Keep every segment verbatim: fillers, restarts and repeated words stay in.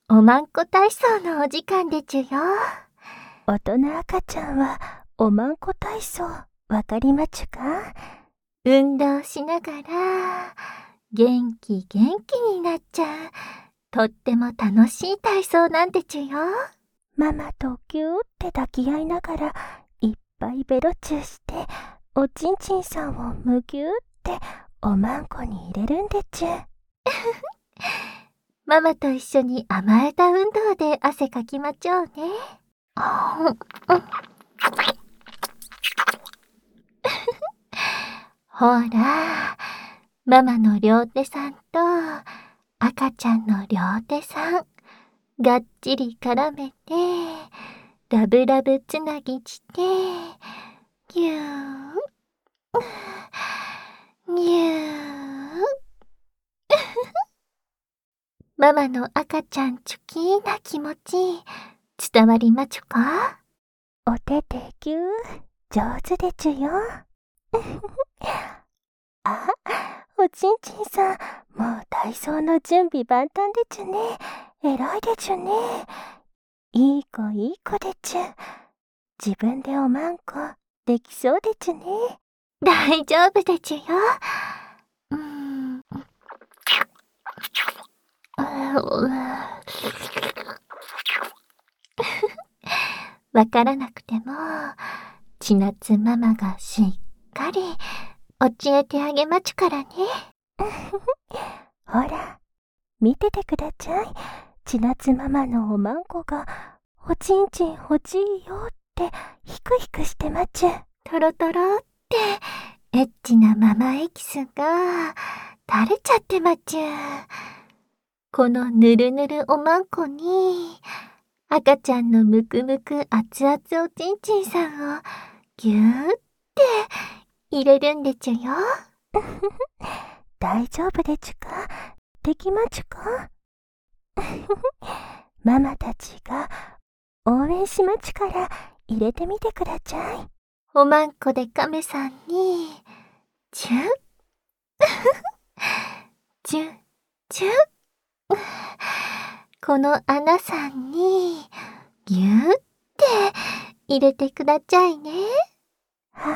おまんこ体操のお時間でちゅよ。 大人赤ちゃんはおまんこ体操わかりまちゅか？ 運動しながら元気元気になっちゃうとっても楽しい体操なんでちゅよ。 ママとぎゅーって抱き合いながらいっぱいベロチューしておちんちんさんをむぎゅーっておまんこに入れるんでちゅ。 ママと一緒に甘えた運動で汗かきまちょうね。ほら、ママの両手さんと赤ちゃんの両手さん、がっちり絡めて、ラブラブつなぎして、ぎゅーん、ぎゅーん。ママの赤ちゃんチョキーな気持ち、伝わりまちゅか？ お手でぎゅー、上手でちゅよ。あ、おちんちんさん、もう体操の準備万端でちゅね。偉いでちゅね。いい子いい子でちゅ。自分でおまんこできそうでちゅね。 大丈夫でちゅよ。うーん。わからなくても、千夏ママがしっかり教えてあげまちゅからね。 ほら、見ててくだちゃい。千夏ママのおまんこがおちんちん欲しいよってヒクヒクしてまちゅ。 トロトロってエッチなママエキスが垂れちゃってまちゅ。このぬるぬるおまんこに赤ちゃんのむくむく熱々おちんちんさんをぎゅーって入れるんでちゅよ。 大丈夫でちゅか？できまちゅか？ママたちが応援しまちゅから入れてみてくだちゃい。 おまんこで亀さんにチュッチュッチュッ。この穴さんにぎゅーって入れてくだちゃいね。 はい。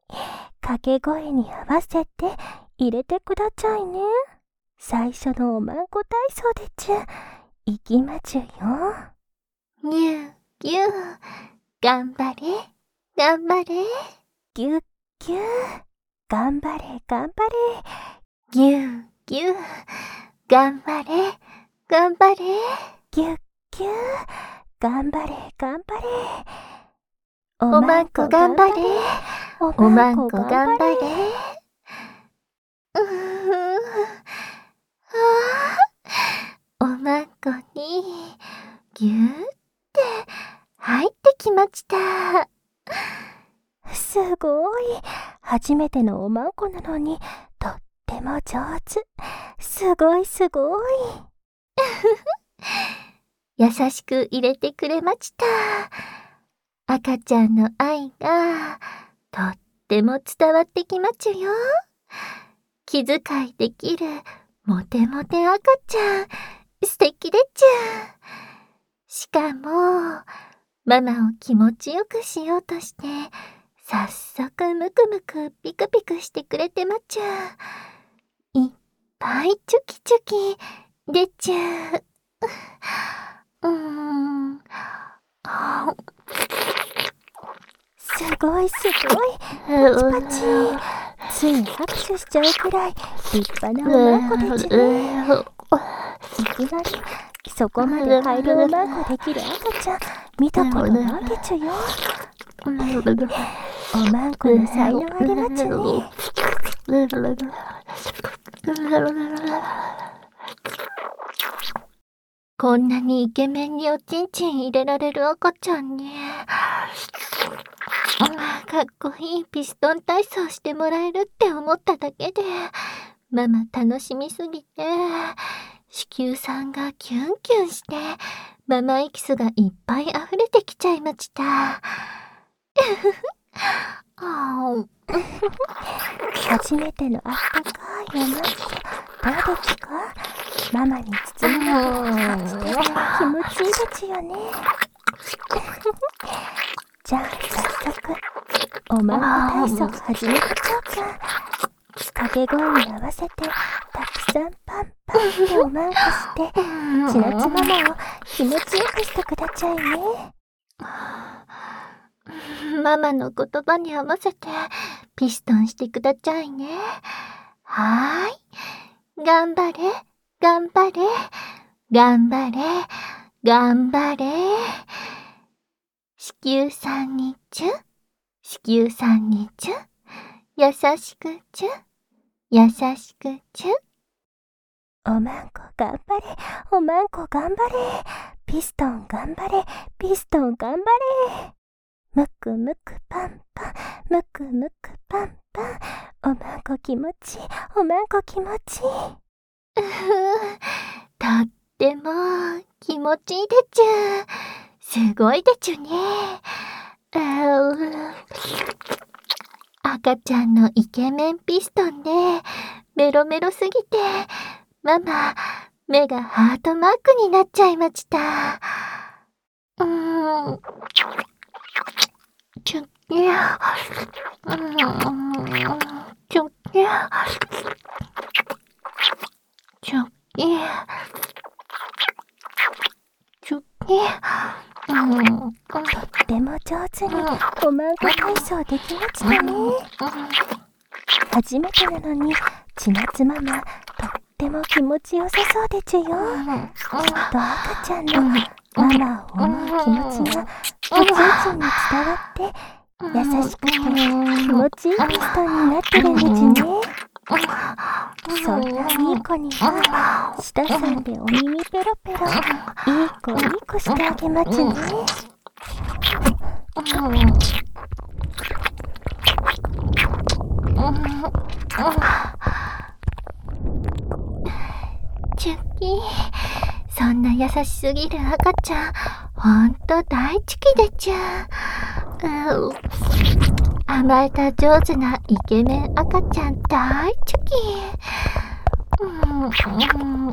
掛け声に合わせて入れてくだちゃいね。最初のおまんこ体操でちゅ。いきまちゅよ。 ぎゅーぎゅー。頑張れ、頑張れ。 ぎゅっぎゅー。頑張れ、頑張れ。 ぎゅーぎゅー。頑張れ、頑張れ。 ぎゅっぎゅー。頑張れ、頑張れ。 おまんこ頑張れ。おまんこ頑張れ。うーん。おまんこにぎゅーって入ってきました。 すごい。初めてのおまんこなのにとっても上手。すごいすごい。 優しく入れてくれました。赤ちゃんの愛がとっても伝わってきまちゅよ。気遣いできるモテモテ赤ちゃん、素敵でちゅ。しかも、ママを気持ちよくしようとして、早速むくむくピクピクしてくれてまちゅ。いっぱいチュキチュキでちゅ。うーん。 すごいすごい。パチパチ。つい拍手しちゃうくらい立派なおまんこでちゅね。いきなりそこまで入るおまんこできる赤ちゃん見たことないでちゅよ。おまんこの才能ありまちゅね。 こんなにイケメンにおちんちん入れられる赤ちゃんに、かっこいいピストン体操してもらえるって思っただけで、ママ楽しみすぎて、子宮さんがキュンキュンして、ママエキスがいっぱい溢れてきちゃいました。 初めてのあったかいおまんこ、どうですか？ママに包まれて感じて気持ちいいですよね。じゃあ早速おまんこ体操始めましょうか。掛け声に合わせてたくさんパンパンっておまんこしてちなつママを気持ちよくしてくださいね。 ママの言葉に合わせてピストンしてくださいね。はーい。頑張れ、頑張れ、頑張れ、頑張れ。子宮さんにちゅ、子宮さんにちゅ、優しくちゅ、優しくちゅ。 おまんこ頑張れ、おまんこ頑張れ、ピストン頑張れ、ピストン頑張れ。むくむくパンパン、むくむくパンパン。おまんこ気持ちいい、おまんこ気持ちいい。 うふとっても気持ちいいでちゅ。すごいでちゅね。赤ちゃんのイケメンピストンでメロメロすぎてママ目がハートマークになっちゃいました。うーんちょっきゃうーんちょっきゃちょっきゃちょっきゃうん、 とっても上手におまんこ体操できましたね。初めてなのにちなつママとっても気持ちよさそうでちゅよ。きっと赤ちゃんのママを思う気持ちがおちんちんに伝わって優しくて気持ちいいピストンになってるんでちゅね。そんないい子には舌さんでお耳ペロペロいい子いい子してあげまちゅね。 チュッキー、そんな優しすぎる赤ちゃんほんと大好きでちゅ。う甘えた上手なイケメン赤ちゃん大好き。うんうんうん、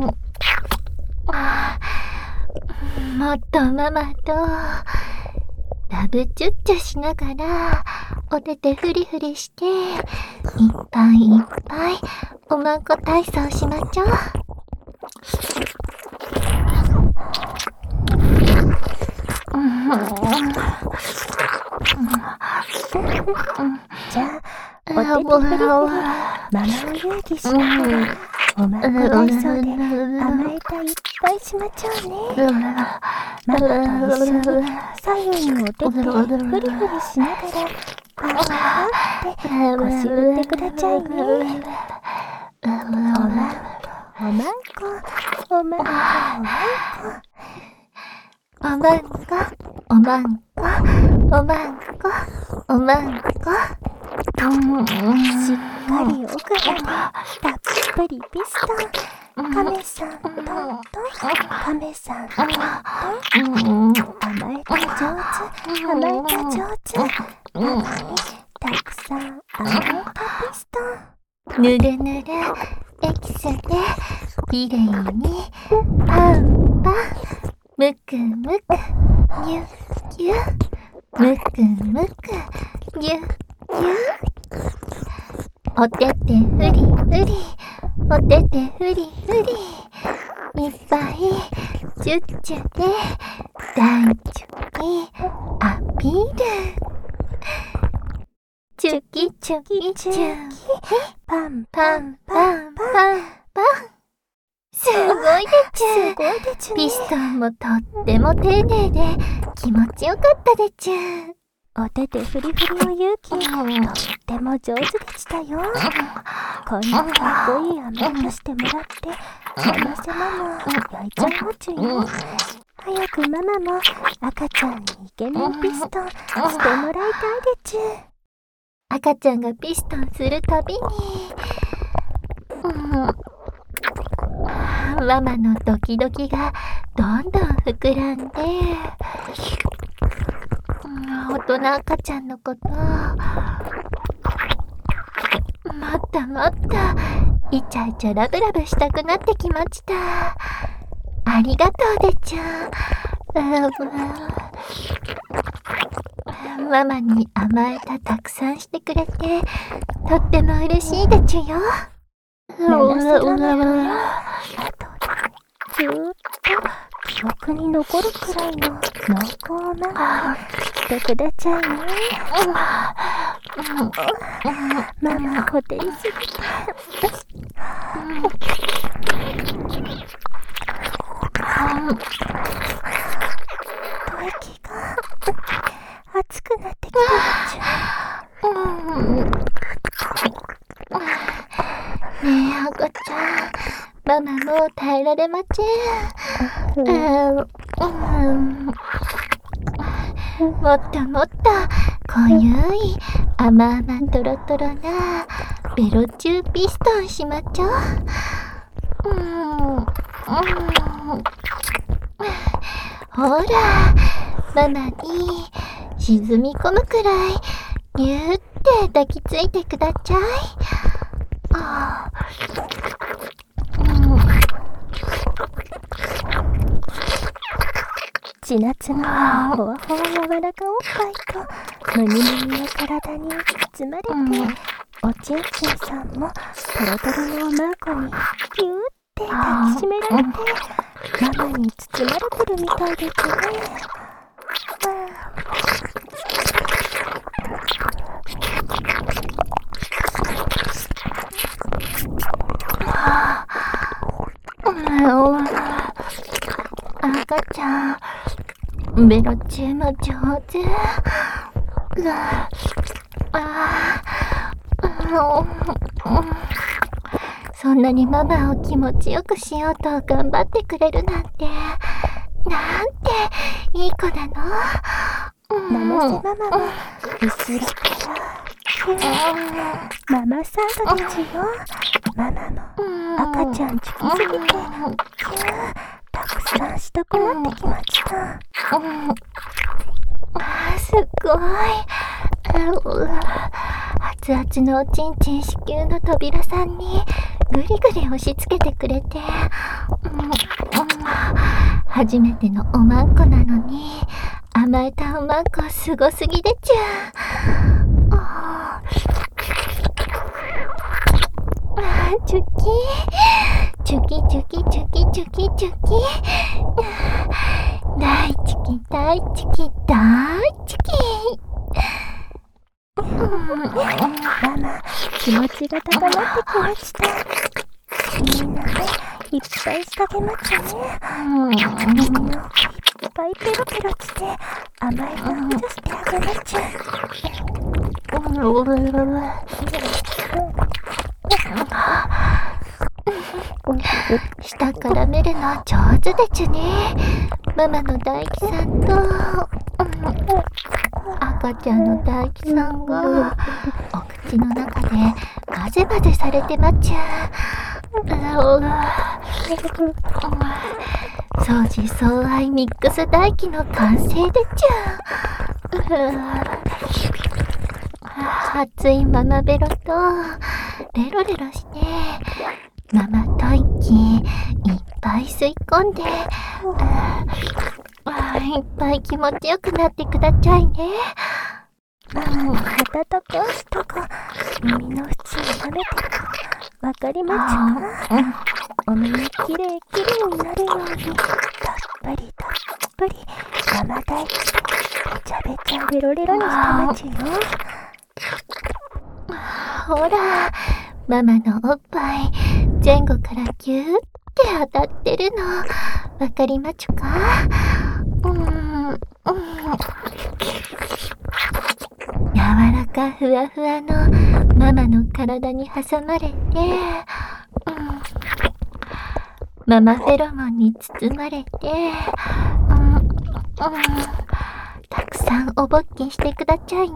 あもっとママとラブチュッチュしながらお手手フリフリしていっぱいいっぱいおまんこ体操しまちょ。 じゃあお手手フリフリママを勇気しながらおまんこ体操で甘えたいっぱいしまちょうね。ママと一緒に左右にお手手フリフリしながらパンパンって腰振ってくださいね。おまんこおまんこおまんこおまんこおまんこおまんこおまんこ、 しっかり奥歯でたっぷりピストン。カメさんトントン、カメさんトントン。甘えた上手、甘えた上手。ママにたくさん甘えたピストン。 ぬるぬるエキスできれいにパンパン、むくむくぎゅぎゅ、むくむくぎゅぎゅ。おててふりふり、おててふりふり、いっぱいチュッチュで大チュキアピール。チュキチュキチュキパンパンパンパンパン。すごいでちゅ。 すごいでちゅね。 ピストンもとっても丁寧で気持ちよかったでちゅ。 お手手フリフリの勇気とっても上手でしたよ。こんなかっこいい甘えとしてもらってママせママ焼いちゃいまちゅよ。早くママも赤ちゃんにイケメンピストンしてもらいたいでちゅ。 赤ちゃんがピストンするたびに、うん、ママのドキドキがどんどん膨らんで、大人赤ちゃんのこともっともっとイチャイチャラブラブしたくなってきました。ありがとうでちゅ。ママに甘えたたくさんしてくれてとっても嬉しいでちゅよ。 七瀬ママよ、あとずーっと記憶に残るくらいの濃厚ママしてくだちゃいね。ママこてりすぎて吐息が熱くなってきてるじゃん。 ねえ赤ちゃん、ママもう耐えられません。もっともっと濃ゆい甘々とろとろなベロチューピストンしまちょ。うんうん、ほらママに沈み込むくらいぎゅーって抱きついてくだちゃい。ああ、うん、 ちなつのほわほわ柔らかおっぱいとむにむにの体に包まれて、うん、おちんちんさんもトロトロのおまんこにぎゅーって抱きしめられて、ママに包まれてるみたいですね。 赤ちゃん、ベロチューも上手。そんなにママを気持ちよくしようと頑張ってくれるなんて、なんていい子なの。 七瀬ママも後ろからママサンドですよ。ママも赤ちゃんチキすぎてキューたくさんしたくなってきました。 あ、すごい。熱々のおちんちん子宮の扉さんにぐりぐり押し付けてくれて、初めてのおまんこなのに甘えたおまんこすごすぎでちゅ。チュキチュキチュキチュキチュキチュキ、大チュキ大チュキ大チュキ。 ママ気持ちが高まってきました。みんなでいっぱいしてあげまちゃね。耳のいっぱいペロペロして甘いのをしてあげまちゃ。 下から見るの上手でちゅね。ママの大輝さんと赤ちゃんの大輝さんがお口の中で混ぜ混ぜされてまちゅ。相思相愛ミックス大輝の完成でちゅ。熱いママベロとレロレロしてママ吐息いっぱい吸い込んで、いっぱい気持ちよくなってくだちゃいね。 ママの肩と腰とか耳の縁を舐めてわかりまちゃ。お耳きれいきれいになるようにたっぷりたっぷりママ大輝べちゃべちゃベロレロにしたまちよ。 ほらママのおっぱい前後からギューって当たってるのわかりまちゅか。うん、うん、柔らかふわふわのママの体に挟まれて、うん、ママフェロモンに包まれて、うんうん、たくさんおぼっきしてくだちゃいね。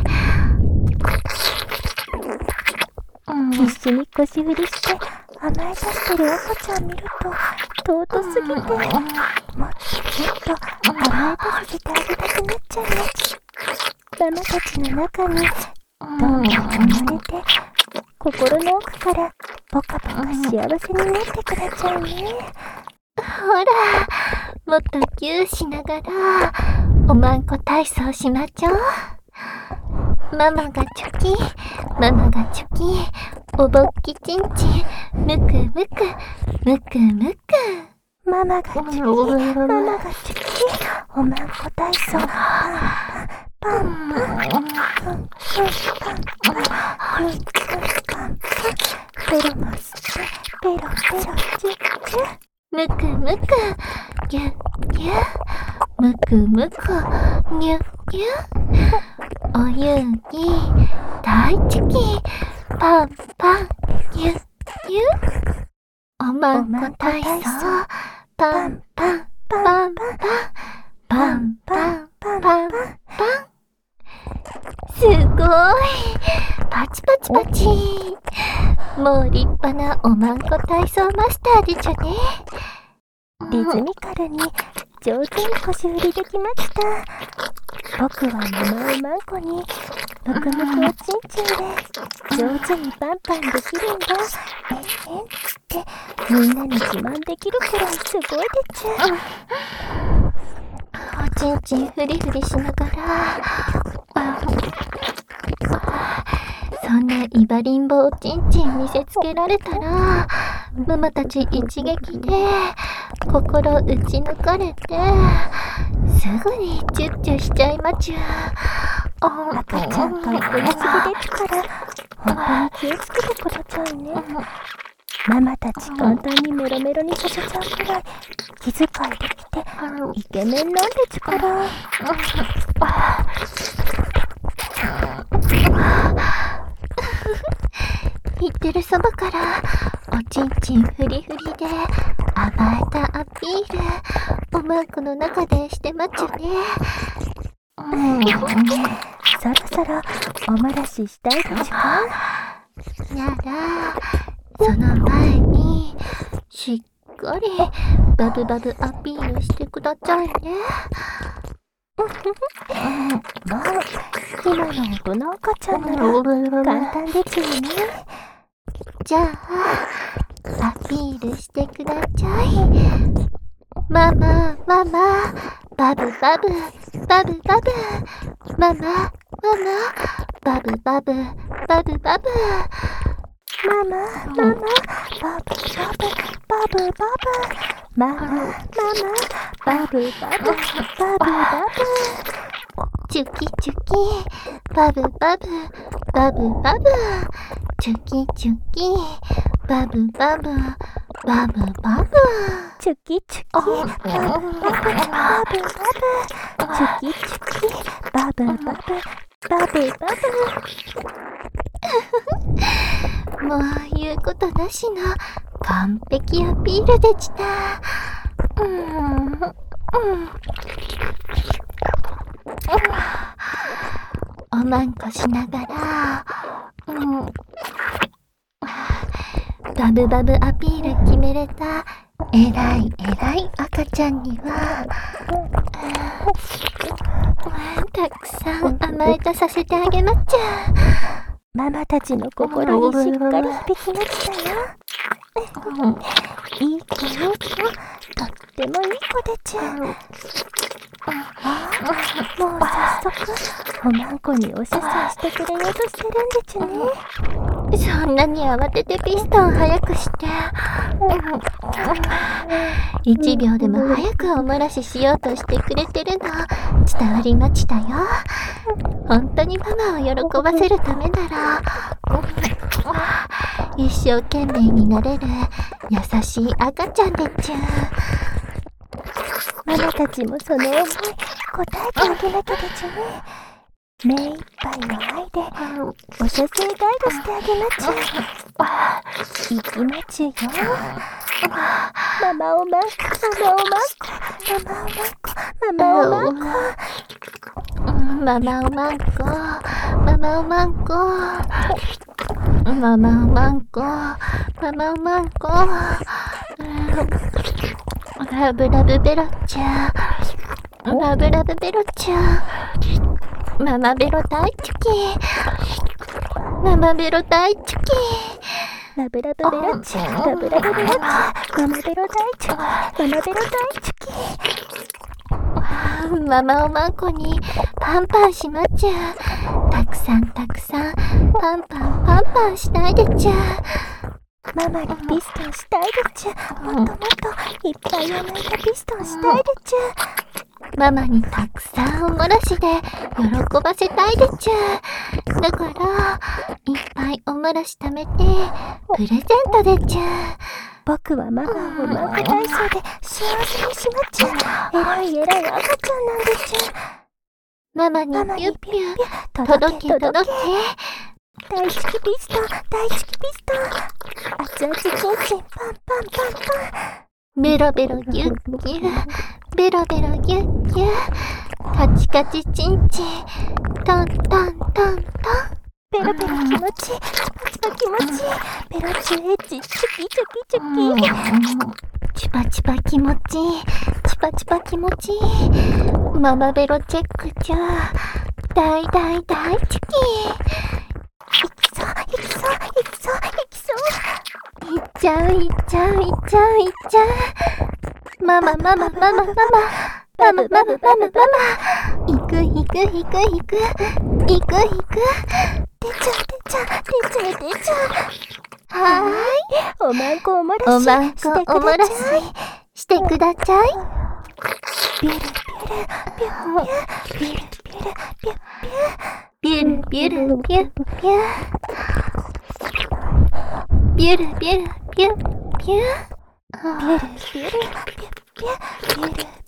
必死に腰振りして甘え出してる赤ちゃん見ると尊すぎて、もっともっと甘えさせてあげたくなっちゃいます。ママたちの中にどんどん生まれて心の奥からポカポカ幸せになってくれちゃうね。 ほら、もっとギューしながらおまんこ体操しまちょ。ママがチョキ、ママがチョキ、おぼっきちんちん、むくむく、むくむく。 ママがチョキ、ママがチョキ、おまんこ体操。パンパンパンパンパンパンパンパン。ペロもして、ペロペロチュッチュ。 むくむく、ぎゅぎゅ。むくむく、ぎゅぎゅ。お湯に大チキ、パンパン、ぎゅぎゅ。おまんこ体操、パンパン、パンパン、パンパン、パンパン。すごい、パチパチパチ。もう立派なおまんこ体操マスターでちょね。 リズミカルに上手に腰振りできました。僕はママおまんこにむくむくおちんちんで上手にパンパンできるんだ。えんえんってみんなに自慢できるくらいすごいでちゅ。 おちんちんフリフリしながら、そんなイバリンボおちんちん見せつけられたら、ママたち一撃で心打ち抜かれて、すぐにチュッチュしちゃいまちゅ。 赤ちゃんと一緒にすぎですから、本当に気をつけてくださいね。ママたち簡単にメロメロにさせちゃうくらい気遣いできてイケメンなんでちゅから。 言ってるそばからおちんちんフリフリで甘えたアピール、おまんこの中でしてまっちゅね。 そろそろおもらししたいでちゅか。 ならその前にしっかりバブバブアピールしてくださいね。 もう今の大人赤ちゃんなら簡単でちゅよね。 じゃあアピールしてください。ママママ、バブバブバブバブ。ママママ、バブバブバブバブ。 ママ、ママ、バブバブ、バブバブ。ママ、ママ、バブバブ、バブバブ。 チュキチュキ、バブバブ、バブバブ。チュキチュキ、バブバブ、バブバブ。 チュキチュキ、バブバブ、バブバブ。チュキチュキ、バブバブ、バブバブ。 もう言うことなしの完璧アピールでした。うん、うん、おまんこしながら、うん、バブバブアピール決めれたえらいえらい赤ちゃんには、たくさん甘えたさせてあげまっちゃ。 ママたちの心にしっかり響きましたよ。いい子よ、とってもいい子でちゅ。もう早速おまんこにおしゃせしてくれようとしてるんでちゅね。 そんなに慌ててピストン早くして、いちびょうでも早くお漏らししようとしてくれてるの伝わりましたよ。本当にママを喜ばせるためなら一生懸命になれる優しい赤ちゃんでちゅ。 ママたちもその思い答えてあげなきゃでちゅね。目いっぱいの愛でお射精ガイドしてあげまちゅ。行きまちゅよ。ママおまんこ、ママおまんこ、ママおまんこ、ママおまんこ。 ママおまんこ、ママおまんこ、ママおまんこ、ママおまんこ、ラブラブベロちゃん、ラブラブベロちゃん、ママベロ大好き。 ママベロ大好き。 ラブラブベロッチ、ラブラブベロッチ、ママベロ大好き、ママベロ大好き。 ママおまんこにパンパンしまっちゃう。たくさんたくさんパンパンパンパンしたいでちゃう。 ママにピストンしたいでちゅ。もっともっといっぱい甘えたピストンしたいでちゅ。 ママにたくさんおもらしで喜ばせたいでちゅ。だからいっぱいおもらし貯めてプレゼントでちゅ。 僕はママをおまんこ体操で幸せにしまっちゃう。えらいえらい赤ちゃんなんでちゅ。 ママにピュッピュッ届け届け。 大好きピストン、大好きピストン。熱々チンチン、パンパンパンパン。 ベロベロギュッギュッ、ベロベロギュッギュッ、カチカチチンチン、トントントントン。 ペロペロ気持ちいい、チパチパ気持ちいい。ペロチュエッチ、チュキチュキチュキ。 チパチパ気持ちいい、チパチパ気持ちいい。ママベロチェックじゃ、大大大チキ。 いきそう、いきそう、いきそう、いきそう。 いっちゃう、いっちゃう、いっちゃう、いっちゃう。マママママママママママママママ。いくいくいくいくいくいく。 出ちゃう出ちゃう出ちゃう出ちゃう。 はーい。 おまんこおもらしおまんこおもらししてくだちゃい。 ビュルビュルビュビュルビュルビュビュビュルビュルビュビュ。ビュルビュルビュビュ。 ビュルビュルビュビュビュルビュビュルビュルビュビュビュルビュルビュビュ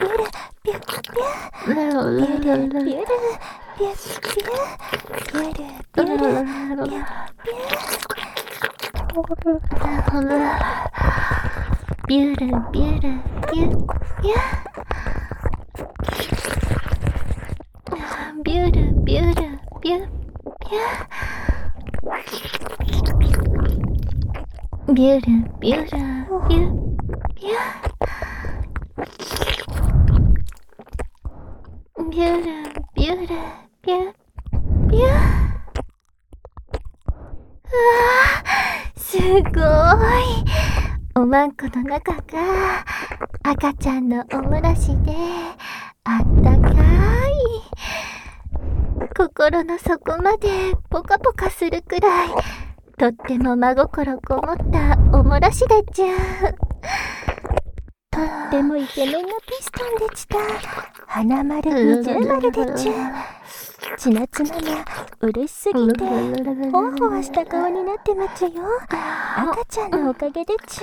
ビュルビュルビュビュ。ビュルビュルビュビュ。ビュルビュルビュビュ。ビュルビュルビュビュ。ビュルビュルビュビュ。うわー、すごい。おまんこの中が赤ちゃんのおもらしであったかい。心の底までポカポカするくらいとっても真心こもったおもらしでちゅ。 とってもイケメンのピストンでちた。花丸二重丸でちゅ。ちなつママ嬉しすぎてほわほわした顔になってまちゅよ。赤ちゃんのおかげでちゅ。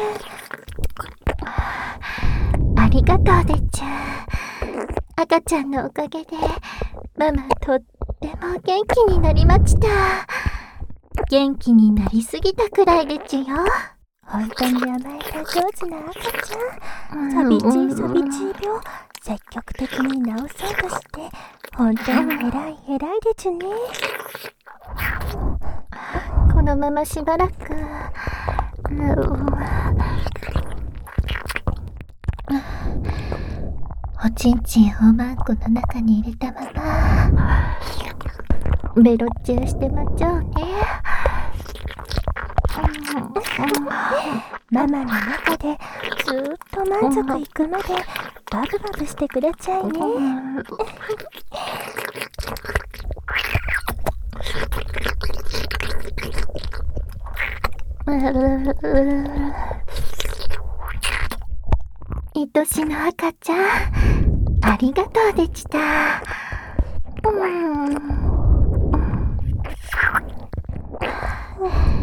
ありがとうでちゅ。赤ちゃんのおかげでママとっても元気になりました。元気になりすぎたくらいでちゅよ。 本当に甘えた上手な赤ちゃん。サビチーサビチー病積極的に治そうとして本当に偉い偉いでちゅね。 このまましばらく、うん、おちんちんをまんこの中に入れたままベロチューしてまっちゃうね。 ママの中でずーっと満足いくまでバブバブしてくれちゃいね。 愛しの赤ちゃん、ありがとうでちた。うん